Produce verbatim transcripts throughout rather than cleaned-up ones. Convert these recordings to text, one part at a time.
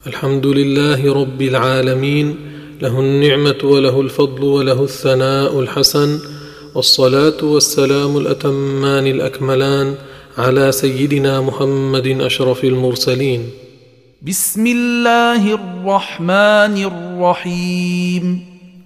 الحمد لله رب العالمين، له النعمة وله الفضل وله الثناء الحسن، والصلاة والسلام الأتمان الأكملان على سيدنا محمد أشرف المرسلين. بسم الله الرحمن الرحيم.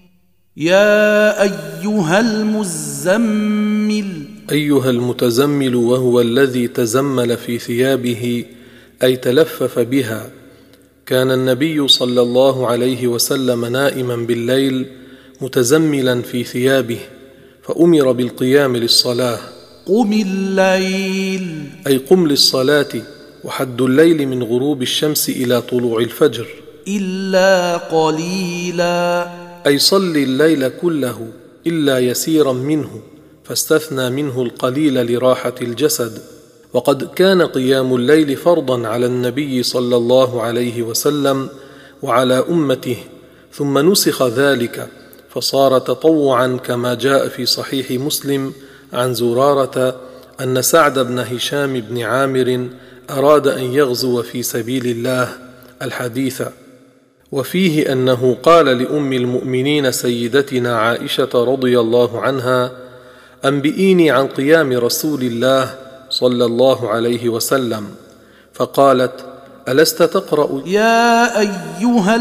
يا أيها المزمل. أيها المتزمل، وهو الذي تزمل في ثيابه أي تلفف بها. كان النبي صلى الله عليه وسلم نائما بالليل متزملا في ثيابه، فأمر بالقيام للصلاة. قم الليل أي قم للصلاة، وحد الليل من غروب الشمس إلى طلوع الفجر. إلا قليلا أي صل الليل كله إلا يسيرا منه، فاستثنى منه القليل لراحة الجسد. وقد كان قيام الليل فرضا على النبي صلى الله عليه وسلم وعلى أمته، ثم نسخ ذلك فصار تطوعا، كما جاء في صحيح مسلم عن زرارة أن سعد بن هشام بن عامر أراد أن يغزو في سبيل الله الحديث، وفيه أنه قال لأم المؤمنين سيدتنا عائشة رضي الله عنها: أنبئيني عن قيام رسول الله صلى الله عليه وسلم، فقالت: ألست تقرأ يا أيها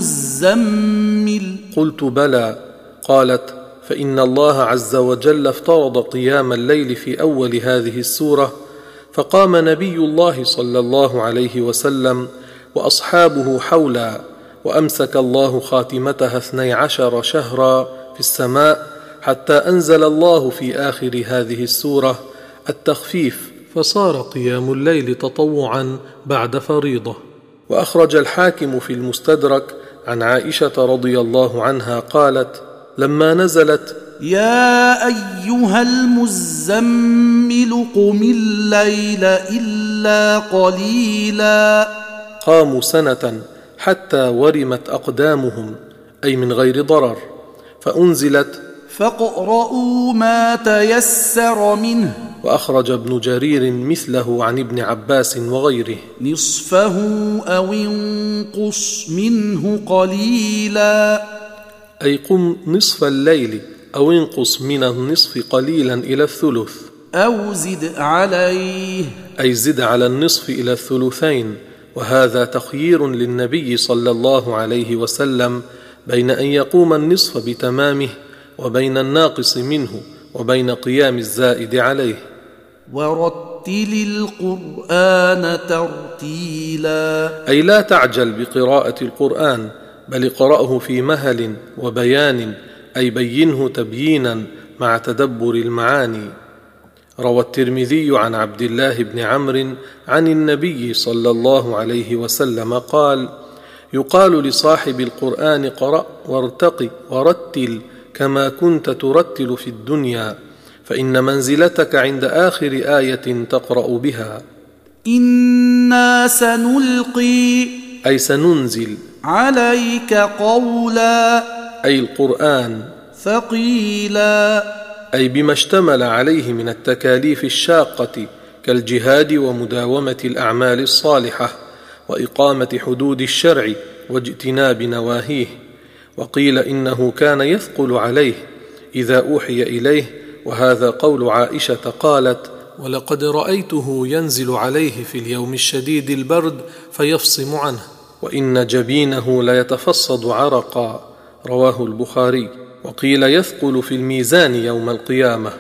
المزمل؟ قلت: بلى. قالت: فإن الله عز وجل افترض قيام الليل في أول هذه السورة، فقام نبي الله صلى الله عليه وسلم وأصحابه حولا، وأمسك الله خاتمتها اثني عشر شهرا في السماء، حتى أنزل الله في آخر هذه السورة التخفيف، فصار قيام الليل تطوعا بعد فريضة. وأخرج الحاكم في المستدرك عن عائشة رضي الله عنها قالت: لما نزلت يا أيها المزمل قم الليل إلا قليلا، قاموا سنة حتى ورمت أقدامهم، أي من غير ضرر، فأنزلت فاقرؤوا ما تيسر منه. وأخرج ابن جرير مثله عن ابن عباس وغيره: نصفه أو انقص منه قليلا، أي قم نصف الليل أو انقص من النصف قليلا إلى الثلث، أو زد عليه، أي زد على النصف إلى الثلثين. وهذا تخيير للنبي صلى الله عليه وسلم بين أن يقوم النصف بتمامه وبين الناقص منه، وبين قيام الزائد عليه. ورتل القرآن ترتيلا، أي لا تعجل بقراءة القرآن، بل اقرأه في مهل وبيان، أي بينه تبيينا مع تدبر المعاني. روى الترمذي عن عبد الله بن عمرو عن النبي صلى الله عليه وسلم قال: يقال لصاحب القرآن: قرأ وارتق ورتل كما كنت ترتل في الدنيا، فإن منزلتك عند آخر آية تقرأ بها. إنا سنلقي، أي سننزل، عليك قولا، أي القرآن، ثقيلا، أي بما اشتمل عليه من التكاليف الشاقة كالجهاد ومداومة الأعمال الصالحة وإقامة حدود الشرع واجتناب نواهيه. وقيل إنه كان يثقل عليه إذا أوحي إليه، وهذا قول عائشة قالت: ولقد رأيته ينزل عليه في اليوم الشديد البرد فيفصم عنه، وإن جبينه ليتفصد عرقا. رواه البخاري. وقيل يثقل في الميزان يوم القيامة.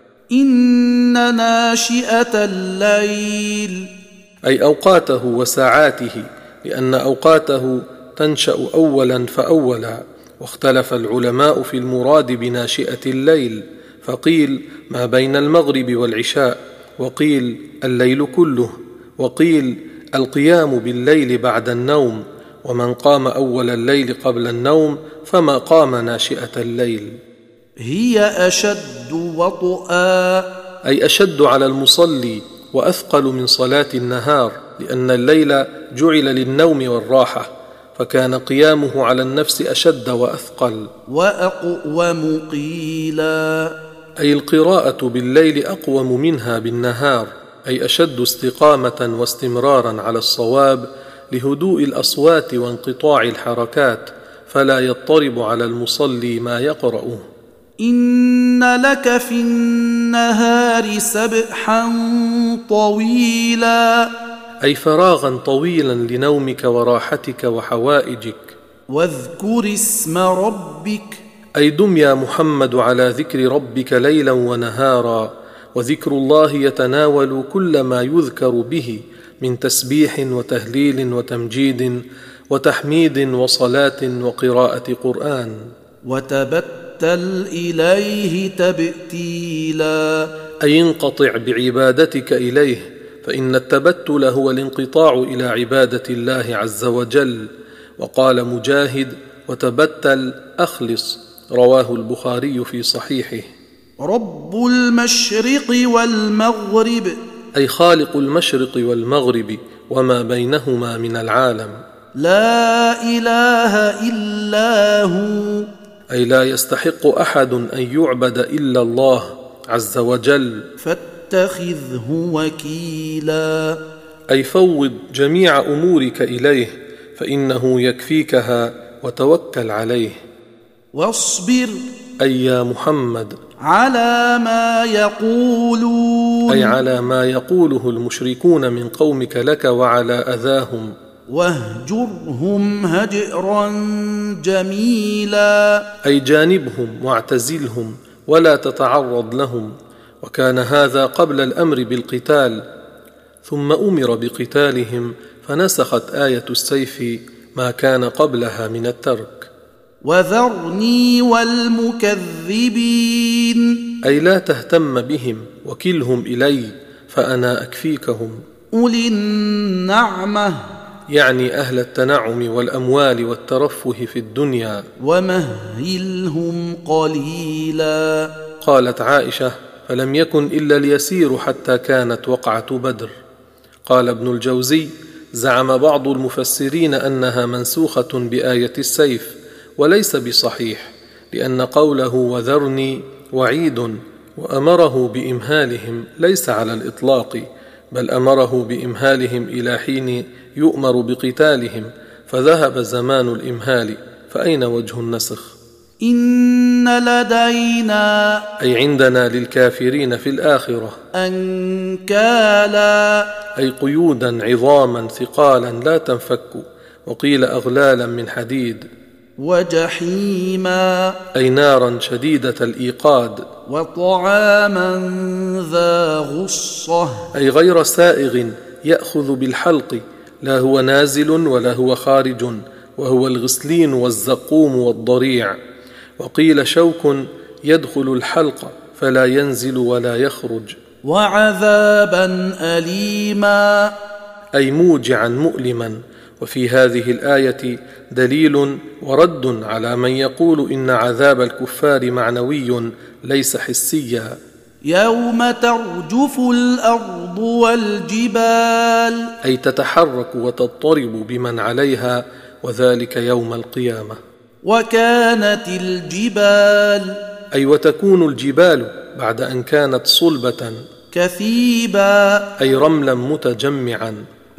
إن ناشئة الليل، أي أوقاته وساعاته، لأن أوقاته تنشأ أولا فأولا. واختلف العلماء في المراد بناشئة الليل، فقيل ما بين المغرب والعشاء، وقيل الليل كله، وقيل القيام بالليل بعد النوم، ومن قام أول الليل قبل النوم فما قام ناشئة الليل. هي أشد وطئا، أي أشد على المصلي وأثقل من صلاة النهار، لأن الليل جعل للنوم والراحة، فكان قيامه على النفس أشد وأثقل. وأقوم قيلا، أي القراءة بالليل أقوم منها بالنهار، أي أشد استقامة واستمرارا على الصواب، لهدوء الأصوات وانقطاع الحركات، فلا يضطرب على المصلي ما يقرأه. إن لك في النهار سبحا طويلا، أي فراغا طويلا لنومك وراحتك وحوائجك. واذكر اسم ربك، أي دم يا محمد على ذكر ربك ليلا ونهارا، وذكر الله يتناول كل ما يذكر به من تسبيح وتهليل وتمجيد وتحميد وصلاة وقراءة قرآن. وتبتل إليه تبتيلا، أي انقطع بعبادتك إليه، فإن التبتل هو الانقطاع إلى عبادة الله عز وجل. وقال مجاهد: وتبتل أخلص، رواه البخاري في صحيحه. رب المشرق والمغرب، أي خالق المشرق والمغرب وما بينهما من العالم. لا إله إلا هو، أي لا يستحق أحد أن يعبد إلا الله عز وجل، فاتخذه وكيلا. أي فوض جميع أمورك إليه، فإنه يكفيكها، وتوكل عليه. واصبر، أي يا محمد، على ما يقولون، أي على ما يقوله المشركون من قومك لك وعلى أذاهم. واهجرهم هجرا جميلا، أي جانبهم واعتزلهم ولا تتعرض لهم. وكان هذا قبل الأمر بالقتال، ثم أمر بقتالهم، فنسخت آية السيف ما كان قبلها من الترك. وذرني والمكذبين، أي لا تهتم بهم، وكلهم إلي، فأنا أكفيكهم. أولي النعمة، يعني أهل التنعم والأموال والترفه في الدنيا. ومهلهم قليلا. قالت عائشة: فلم يكن إلا اليسير حتى كانت وقعة بدر. قال ابن الجوزي: زعم بعض المفسرين أنها منسوخة بآية السيف، وليس بصحيح، لأن قوله وذرني وعيد، وأمره بإمهالهم ليس على الإطلاق، بل أمره بإمهالهم إلى حين يؤمر بقتالهم، فذهب زمان الإمهال، فأين وجه النسخ؟ إن لدينا، أي عندنا للكافرين في الآخرة، أنكالا، أي قيودا عظاما ثقالا لا تنفك، وقيل أغلالا من حديد. وجحيما، أي نارا شديدة الإيقاد. وطعاما ذا غصة، أي غير سائغ يأخذ بالحلق، لا هو نازل ولا هو خارج، وهو الغسلين والزقوم والضريع. وقيل شوك يدخل الحلق فلا ينزل ولا يخرج. وعذابا أليما، أي موجعا مؤلما. وفي هذه الآية دليل ورد على من يقول إن عذاب الكفار معنوي ليس حسيا. يوم ترجف الأرض والجبال، أي تتحرك وتضطرب بمن عليها، وذلك يوم القيامة. وكانت الجبال، أي وتكون الجبال بعد أن كانت صلبة، كثيبا، أي رملا متجمعا،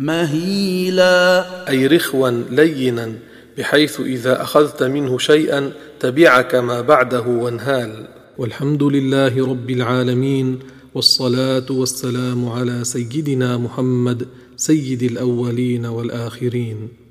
مهيلا، أي رخوا لينا، بحيث إذا أخذت منه شيئا تبعك ما بعده وانهال. والحمد لله رب العالمين، والصلاة والسلام على سيدنا محمد سيد الأولين والآخرين.